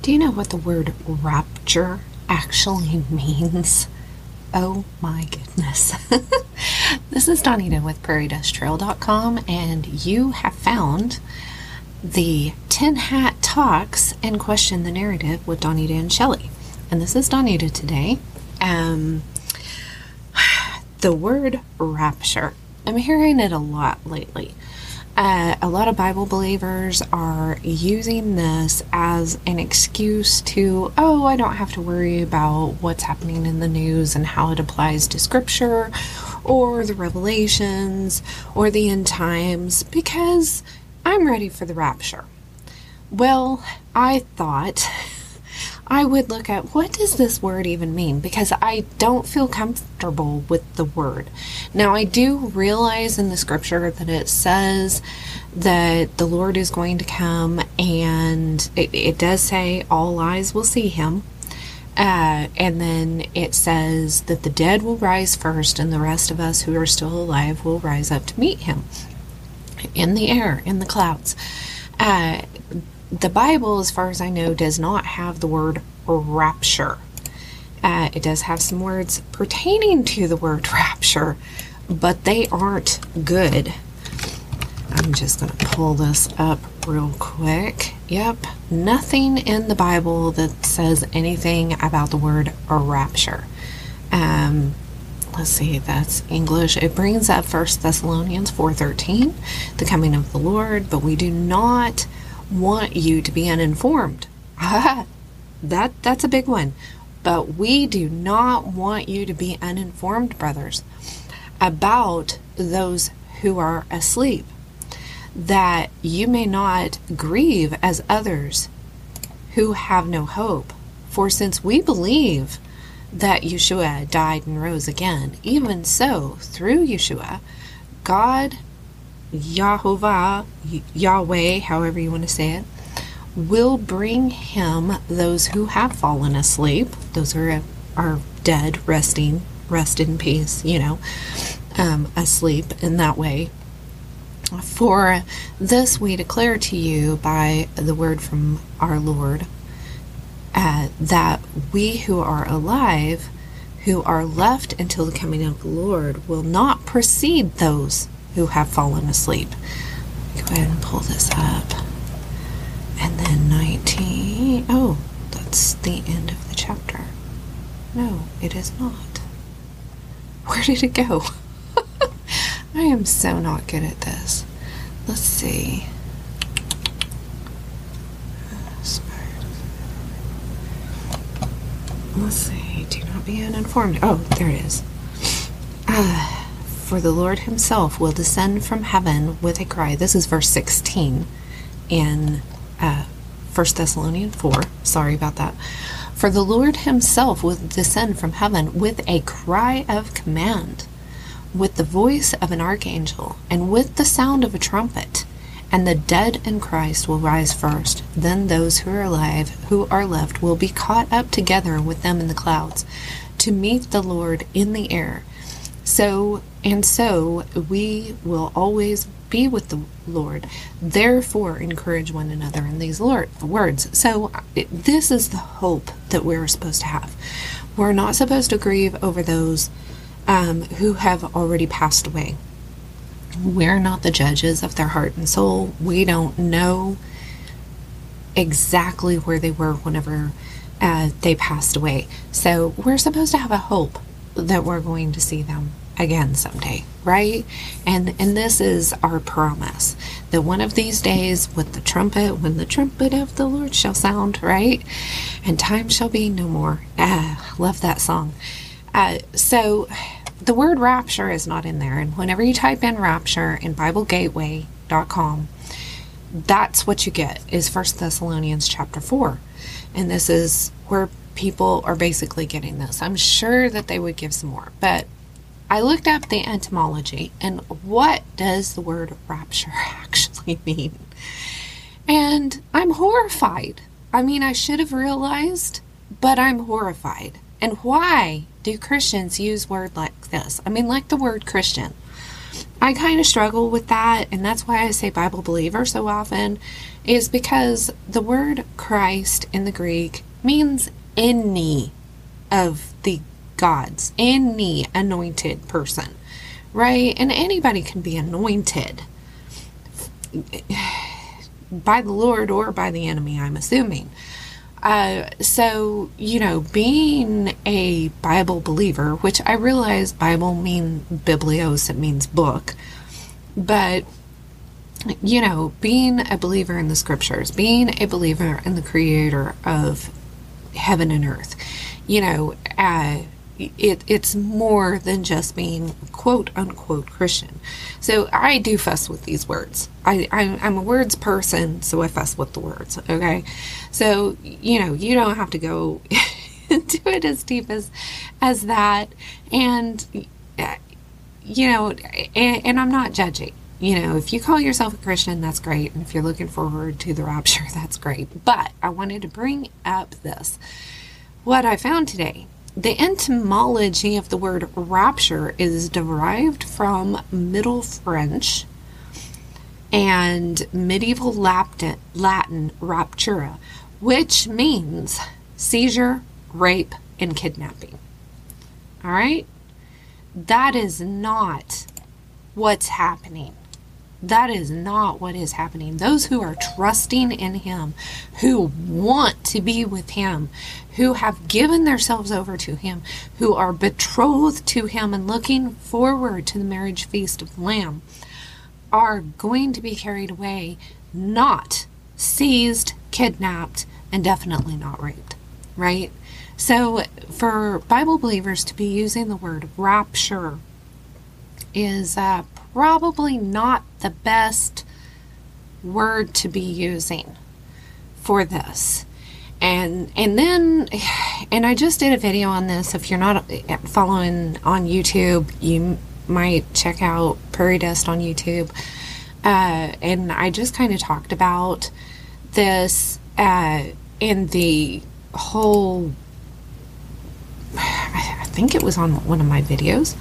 Do you know what the word rapture actually means? Oh my goodness. This is Donita with PrairieDustTrail.com, and you have found the Tin Hat Talks and Question the Narrative with Donita and Shelley. And this is Donita today. The word rapture. I'm hearing it a lot lately. A lot of Bible believers are using this as an excuse to, I don't have to worry about what's happening in the news and how it applies to Scripture or the Revelations or the end times because I'm ready for the rapture. Well, I thought I would look at what does this word even mean, because I don't feel comfortable with the word. Now, I do realize in the scripture that it says that the Lord is going to come, and it does say all eyes will see him. And then it says that the dead will rise first, and the rest of us who are still alive will rise up to meet him in the air, in the clouds. The Bible, as far as I know, does not have the word rapture. It does have some words pertaining to the word rapture, but they aren't good. I'm just going to pull this up real quick. Yep, nothing in the Bible that says anything about the word rapture. Let's see, that's English. It brings up 1 Thessalonians 4:13, the coming of the Lord, but we do not want you to be uninformed. That's a big one. But we do not want you to be uninformed, brothers, about those who are asleep, that you may not grieve as others who have no hope. For since we believe that Yeshua died and rose again, even so, through Yeshua, God, Yahovah, Yahweh, however you want to say it, will bring him those who have fallen asleep. Those are dead, rest in peace, asleep in that way. For this we declare to you by the word from our Lord, that we who are alive, who are left until the coming of the Lord, will not precede those who have fallen asleep. Go ahead and pull this up. And then 19. Oh, that's the end of the chapter. No, it is not. Where did it go? I am so not good at this. Let's see. Let's see. Do not be uninformed. Oh, there it is. For the Lord himself will descend from heaven with a cry. This is verse 16 in 1 Thessalonians 4. Sorry about that. For the Lord himself will descend from heaven with a cry of command, with the voice of an archangel, and with the sound of a trumpet. And the dead in Christ will rise first. Then those who are alive, who are left, will be caught up together with them in the clouds, to meet the Lord in the air. So we will always be with the Lord. Therefore, encourage one another in these words. So this is the hope that we're supposed to have. We're not supposed to grieve over those who have already passed away. We're not the judges of their heart and soul. We don't know exactly where they were whenever they passed away. So we're supposed to have a hope that we're going to see them again someday, right? And this is our promise, that one of these days with the trumpet, when the trumpet of the Lord shall sound, right? And time shall be no more. Love that song. So the word rapture is not in there. And whenever you type in rapture in BibleGateway.com, that's what you get, is 1 Thessalonians chapter 4. And this is where people are basically getting this. I'm sure that they would give some more, but I looked up the etymology, and what does the word rapture actually mean? And I'm horrified. I mean, I should have realized, but I'm horrified. And why do Christians use words like this? I mean, like the word Christian. I kind of struggle with that, and that's why I say Bible believer so often. is because the word Christ in the Greek means any of the gods, any anointed person, right? And anybody can be anointed by the Lord or by the enemy, I'm assuming. So, being a Bible believer, which I realize Bible means biblios, it means book, but, being a believer in the scriptures, being a believer in the creator of heaven and earth, it's more than just being quote unquote Christian. So I do fuss with these words. I'm a words person, so I fuss with the words. Okay. So, you don't have to go into it as deep as that. And, and I'm not judging. If you call yourself a Christian, that's great. And if you're looking forward to the rapture, that's great. But I wanted to bring up what I found today. The etymology of the word rapture is derived from Middle French and medieval Latin raptura, which means seizure, rape, and kidnapping. All right? That is not what's happening. That is not what is happening. Those who are trusting in Him, who want to be with Him, who have given themselves over to Him, who are betrothed to Him and looking forward to the marriage feast of the Lamb, are going to be carried away, not seized, kidnapped, and definitely not raped, right? So for Bible believers to be using the word rapture is probably not the best word to be using for this. And I just did a video on this. If you're not following on YouTube, you might check out Prairie Dust on YouTube. And I just kind of talked about this in the whole, I think it was on one of my videos.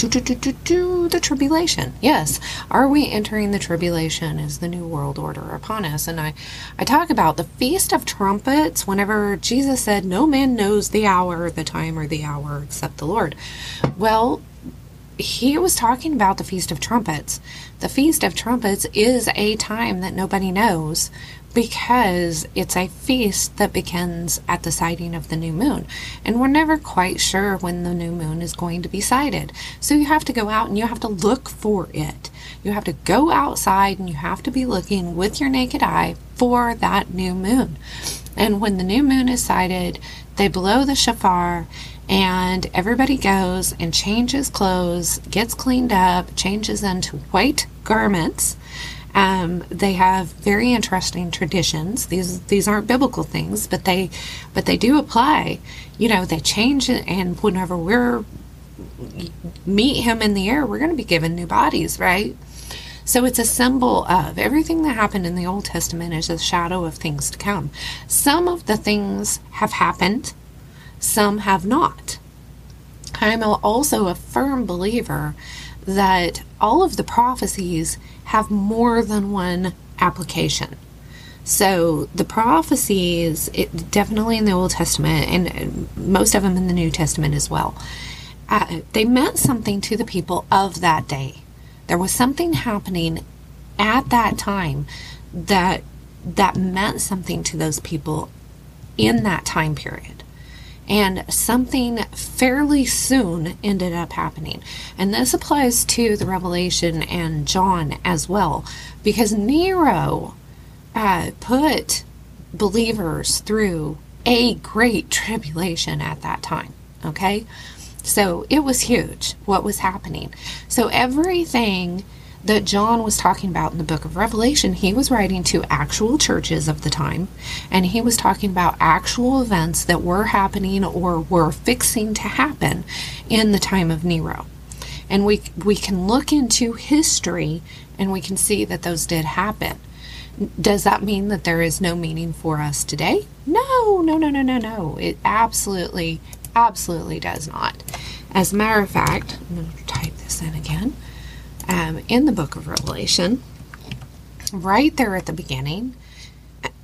The tribulation. Yes. Are we entering the tribulation? Is the new world order upon us? And I talk about the Feast of Trumpets whenever Jesus said, no man knows the hour, the time, or the hour except the Lord. Well, he was talking about the Feast of Trumpets. The Feast of Trumpets is a time that nobody knows because it's a feast that begins at the sighting of the new moon. And we're never quite sure when the new moon is going to be sighted. So you have to go out and you have to look for it. You have to go outside and you have to be looking with your naked eye for that new moon. And when the new moon is sighted, they blow the shofar and everybody goes and changes clothes, gets cleaned up, changes into white garments. They have very interesting traditions. These aren't biblical things, but they do apply. They change it, and whenever we're meet Him in the air, we're going to be given new bodies, right? So it's a symbol of everything that happened in the Old Testament is a shadow of things to come. Some of the things have happened, some have not. I'm also a firm believer that all of the prophecies have more than one application. So the prophecies, definitely in the Old Testament, and most of them in the New Testament as well, they meant something to the people of that day. There was something happening at that time that meant something to those people in that time period. And something fairly soon ended up happening. And this applies to the Revelation and John as well, because Nero put believers through a great tribulation at that time, okay? So it was huge what was happening. So everything that John was talking about in the book of Revelation, he was writing to actual churches of the time, and he was talking about actual events that were happening or were fixing to happen in the time of Nero. And we can look into history and we can see that those did happen. Does that mean that there is no meaning for us today? No. It absolutely does not. As a matter of fact, I'm going to type this in again. In the book of Revelation, right there at the beginning,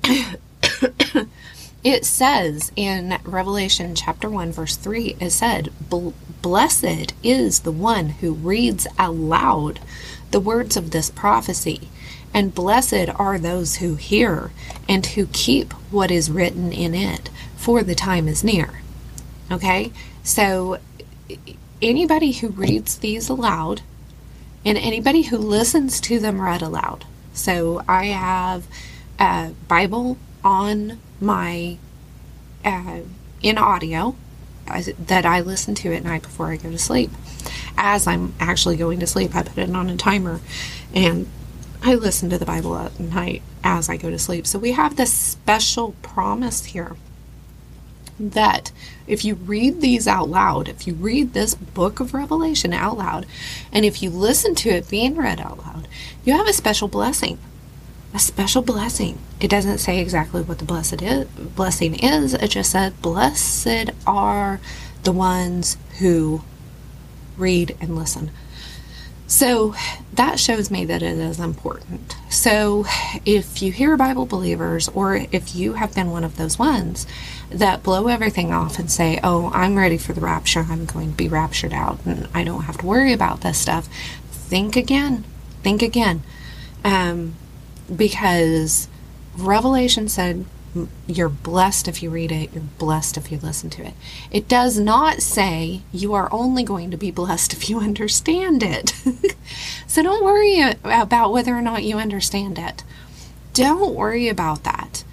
It says in Revelation chapter 1, verse 3, it said, "Blessed is the one who reads aloud the words of this prophecy, and blessed are those who hear and who keep what is written in it, for the time is near." Okay? So anybody who reads these aloud and anybody who listens to them read aloud. So I have a Bible on my in audio that I listen to at night before I go to sleep. As I'm actually going to sleep, I put it on a timer and I listen to the Bible at night as I go to sleep. So we have this special promise here that if you read these out loud, if you read this book of Revelation out loud, and if you listen to it being read out loud, you have a special blessing. A special blessing. It doesn't say exactly what the blessing is. It just said, blessed are the ones who read and listen. So that shows me that it is important. So if you hear Bible believers, or if you have been one of those ones that blow everything off and say, oh, I'm ready for the rapture, I'm going to be raptured out, and I don't have to worry about this stuff, think again. Think again. Because Revelation said you're blessed if you read it, you're blessed if you listen to it. It does not say you are only going to be blessed if you understand it. So don't worry about whether or not you understand it. Don't worry about that.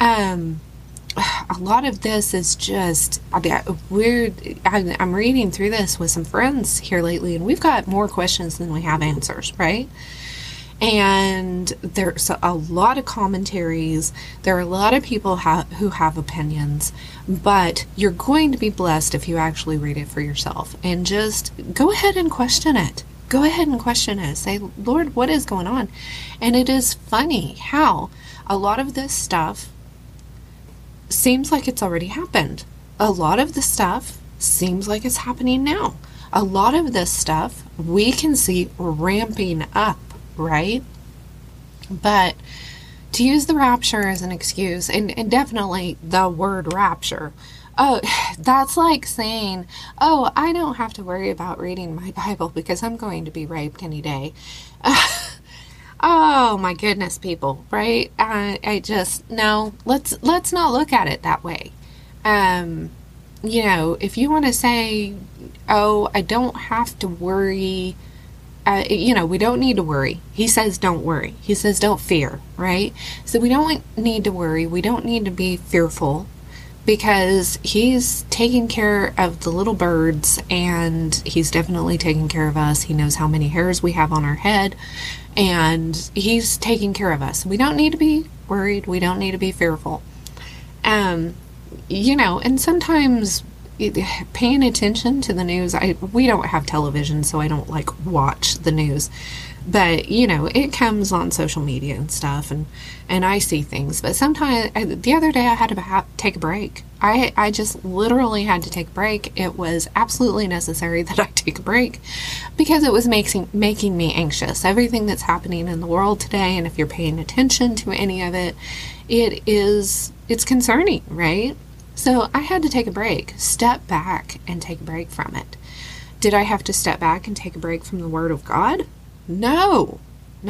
A lot of this is just weird. I'm reading through this with some friends here lately, and we've got more questions than we have answers, right? And there's a lot of commentaries. There are a lot of people who have opinions, but you're going to be blessed if you actually read it for yourself and just go ahead and question it. Go ahead and question it. Say, Lord, what is going on? And it is funny how a lot of this stuff seems like it's already happened. A lot of the stuff seems like it's happening now. A lot of this stuff we can see ramping up, right? But to use the rapture as an excuse, and definitely the word rapture, oh, that's like saying, oh, I don't have to worry about reading my Bible because I'm going to be raped any day. Oh my goodness, people, right? I just, no, let's not look at it that way. You know, if you want to say, oh, I don't have to worry, you know, we don't need to worry. He says don't worry. He says don't fear, right? So we don't need to worry. We don't need to be fearful because he's taking care of the little birds, and he's definitely taking care of us. He knows how many hairs we have on our head, and he's taking care of us. We don't need to be worried. We don't need to be fearful. You know, and sometimes paying attention to the news, we don't have television, so I don't like watch the news, but you know, it comes on social media and stuff, and I see things. But sometimes, the other day I had to take a break. I just literally had to take a break. It was absolutely necessary that I take a break because it was making me anxious. Everything that's happening in the world today, and if you're paying attention to any of it, it's concerning, right? So I had to take a break, step back and take a break from it. Did I have to step back and take a break from the Word of God? No.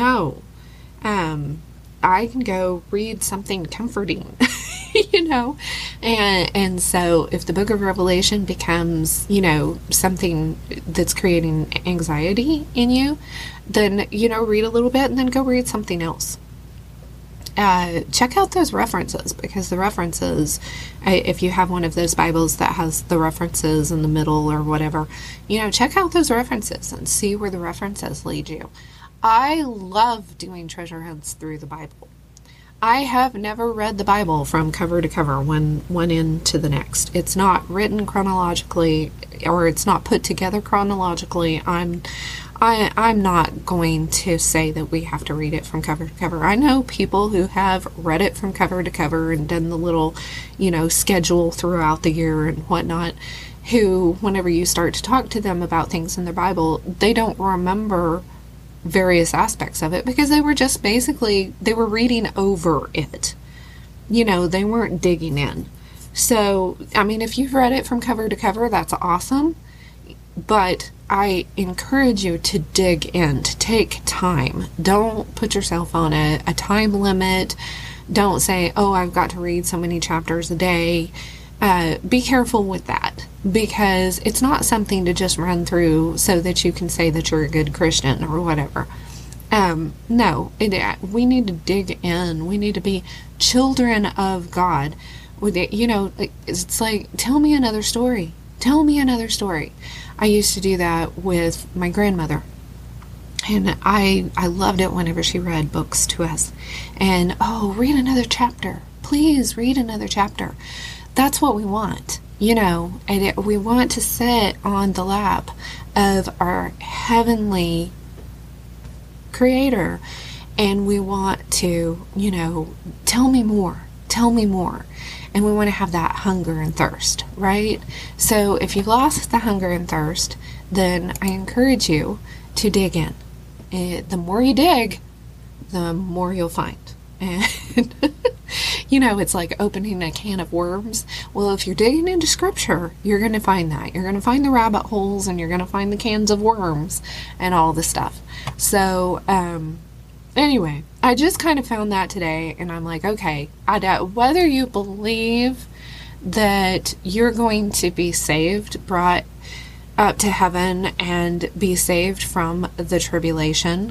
I can go read something comforting, you know? And so if the book of Revelation becomes, you know, something that's creating anxiety in you, then, you know, read a little bit and then go read something else. Check out those references, because the references, if you have one of those Bibles that has the references in the middle or whatever, you know, check out those references and see where the references lead you. I love doing treasure hunts through the Bible. I have never read the Bible from cover to cover, one end to the next. It's not written chronologically, or it's not put together chronologically. I'm not going to say that we have to read it from cover to cover. I know people who have read it from cover to cover and done the little, you know, schedule throughout the year and whatnot, who, whenever you start to talk to them about things in their Bible, they don't remember various aspects of it because they were just basically, they were reading over it. they weren't digging in. So, I mean, if you've read it from cover to cover, that's awesome. But I encourage you to dig in, to take time. Don't put yourself on a time limit. Don't say, oh, I've got to read so many chapters a day. Be careful with that, because it's not something to just run through so that you can say that you're a good Christian or whatever. No, we need to dig in. We need to be children of God. It's like, tell me another story. Tell me another story. I used to do that with my grandmother. And I loved it whenever she read books to us. And, oh, read another chapter. Please read another chapter. That's what we want, and we want to sit on the lap of our heavenly Creator. And we want to, tell me more. Tell me more. And we want to have that hunger and thirst, right? So if you've lost the hunger and thirst, then I encourage you to dig in. The more you dig, the more you'll find. And, it's like opening a can of worms. Well, if you're digging into Scripture, you're going to find that. You're going to find the rabbit holes, and you're going to find the cans of worms and all the stuff. So, anyway, I just kind of found that today, and I'm like, okay, whether you believe that you're going to be saved, brought up to heaven, and be saved from the tribulation,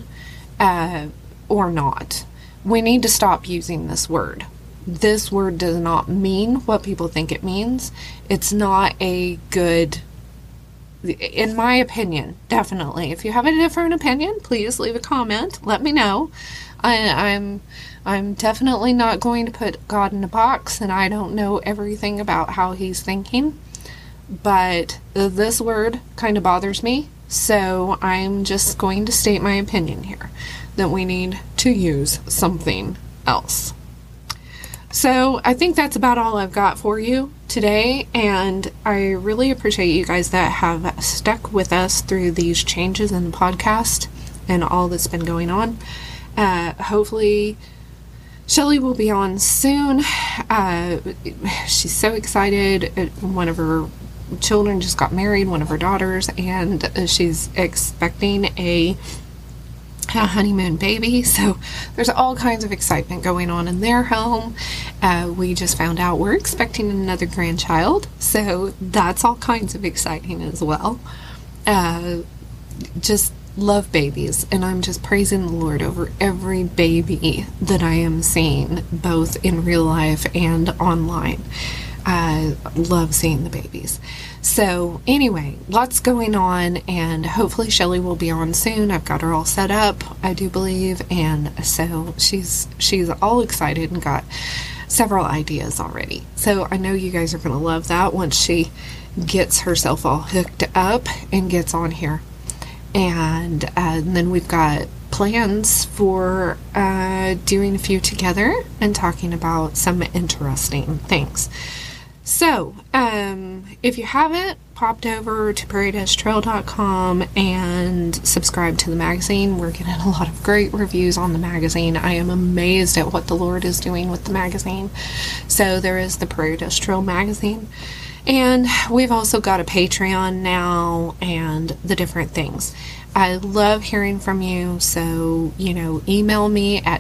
or not, we need to stop using this word. This word does not mean what people think it means. It's not a good, in my opinion, definitely. If you have a different opinion, please leave a comment. Let me know. I'm definitely not going to put God in a box, and I don't know everything about how he's thinking. But this word kind of bothers me, so I'm just going to state my opinion here, that we need to use something else. So I think that's about all I've got for you today, and I really appreciate you guys that have stuck with us through these changes in the podcast and all that's been going on. Hopefully Shelly will be on soon. She's so excited. One of her children just got married, one of her daughters, and she's expecting a honeymoon baby, so there's all kinds of excitement going on in their home. We just found out we're expecting another grandchild, so that's all kinds of exciting as well. Just love babies, and I'm just praising the Lord over every baby that I am seeing, both in real life and online. I love seeing the babies. So anyway, lots going on, and hopefully Shelly will be on soon. I've got her all set up, I do believe, and so she's all excited and got several ideas already. So I know you guys are going to love that once she gets herself all hooked up and gets on here. And then we've got plans for doing a few together and talking about some interesting things. So, if you haven't, popped over to prairiedashtrail.com and subscribe to the magazine. We're getting a lot of great reviews on the magazine. I am amazed at what the Lord is doing with the magazine. So there is the Prairie Dust Trail magazine. And we've also got a Patreon now and the different things. I love hearing from you, so, email me at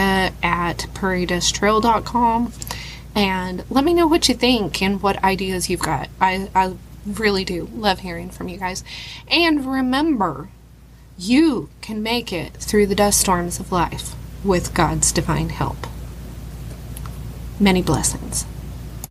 donita@prairiedashtrail.com. And let me know what you think and what ideas you've got. I really do love hearing from you guys. And remember, you can make it through the dust storms of life with God's divine help. Many blessings.